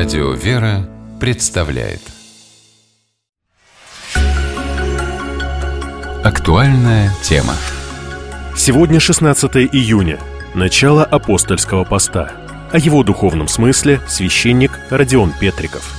Радио «Вера» представляет актуальная тема. Сегодня 16 июня, начало апостольского поста. О его духовном смысле священник Родион Петриков.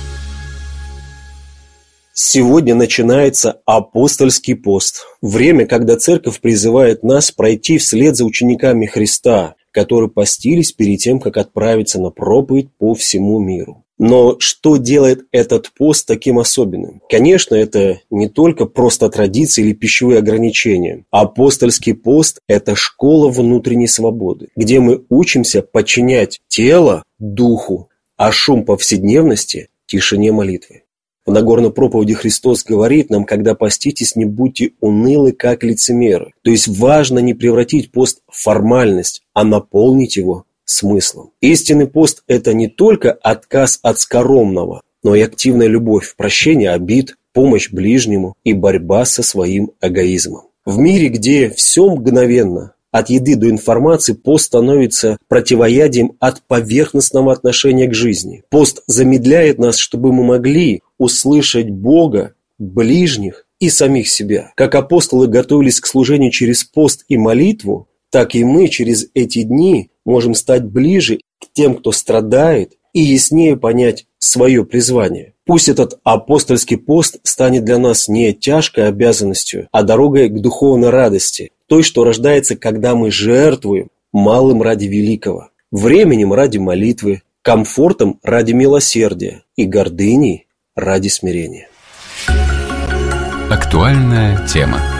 Сегодня начинается апостольский пост. Время, когда Церковь призывает нас пройти вслед за учениками Христа, которые постились перед тем, как отправиться на проповедь по всему миру. Но что делает этот пост таким особенным? Конечно, это не только просто традиции или пищевые ограничения. Апостольский пост – это школа внутренней свободы, где мы учимся подчинять тело духу, а шум повседневности – тишине молитвы. В Нагорной проповеди Христос говорит нам: когда поститесь, не будьте унылы, как лицемеры. То есть важно не превратить пост в формальность, а наполнить его смыслом. Истинный пост – это не только отказ от скоромного, но и активная любовь, прощение обид, помощь ближнему и борьба со своим эгоизмом. В мире, где все мгновенно, от еды до информации, пост становится противоядием от поверхностного отношения к жизни. Пост замедляет нас, чтобы мы могли услышать Бога, ближних и самих себя. Как апостолы готовились к служению через пост и молитву, так и мы через эти дни можем стать ближе к тем, кто страдает, и яснее понять свое призвание. Пусть этот апостольский пост станет для нас не тяжкой обязанностью, а дорогой к духовной радости, той, что рождается, когда мы жертвуем малым ради великого, временем ради молитвы, комфортом ради милосердия и гордыней ради смирения. Актуальная тема.